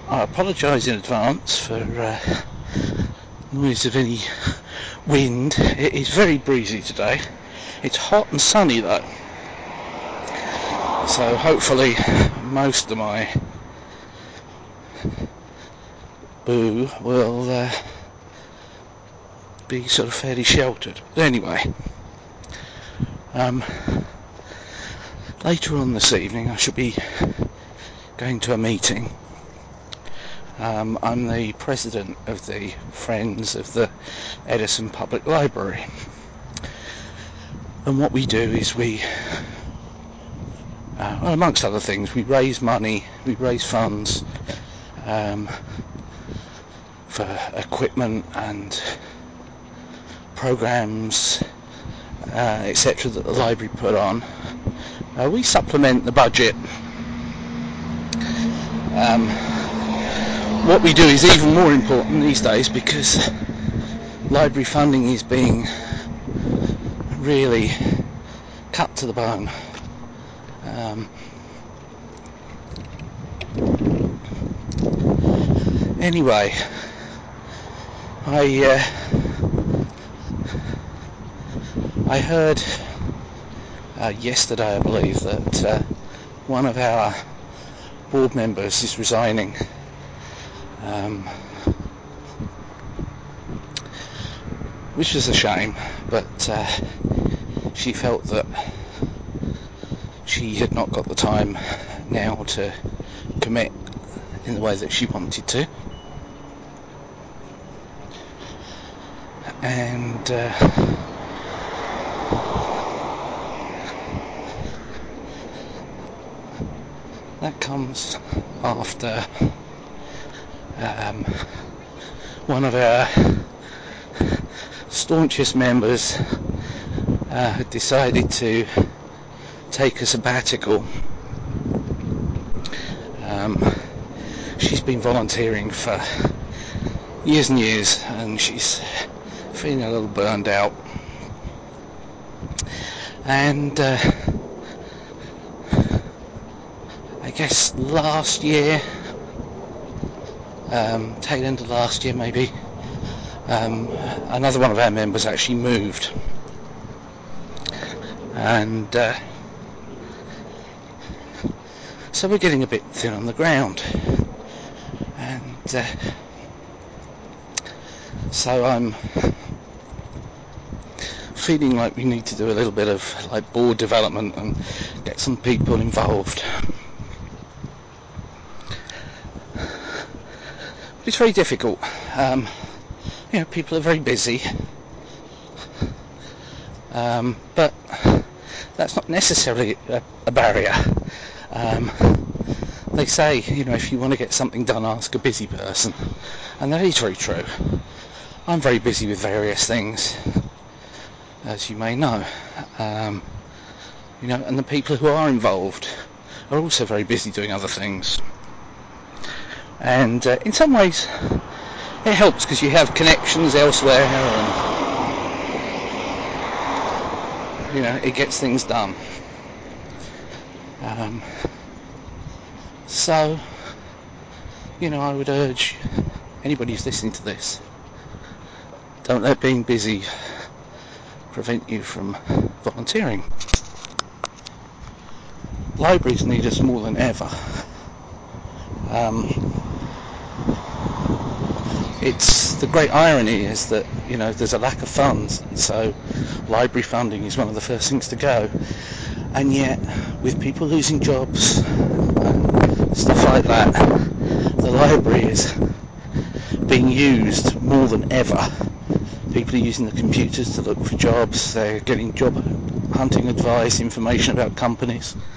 I apologise in advance for noise of any wind. It is very breezy today. It's hot and sunny though, so hopefully most of my boo will be sort of fairly sheltered. But anyway, later on this evening I shall be going to a meeting. I'm the president of the Friends of the Edison Public Library, and what we do is we, amongst other things, we raise money, we raise funds for equipment and programs, etc. that the library put on. We supplement the budget. What we do is even more important these days because library funding is being really cut to the bone. Anyway, I heard yesterday, I believe, that one of our board members is resigning. Which was a shame, but she felt that she had not got the time now to commit in the way that she wanted to. And that comes after one of our staunchest members had decided to take a sabbatical. She's been volunteering for years and years, and she's feeling a little burned out. And I guess last year, tail end of last year maybe, another one of our members actually moved, and so we're getting a bit thin on the ground, and so I'm feeling like we need to do a little bit of like board development and get some people involved. But it's very difficult. People are very busy, but that's not necessarily a barrier. They say, if you want to get something done, ask a busy person, and that is very true. I'm very busy with various things, as you may know, and the people who are involved are also very busy doing other things. And in some ways it helps because you have connections elsewhere, and it gets things done. So I would urge anybody who's listening to this, don't let being busy prevent you from volunteering. Libraries need us more than ever. It's the great irony is that there's a lack of funds, so library funding is one of the first things to go, and yet with people losing jobs and stuff like that, the library is being used more than ever. People are using the computers to look for jobs, they're getting job hunting advice, information about companies,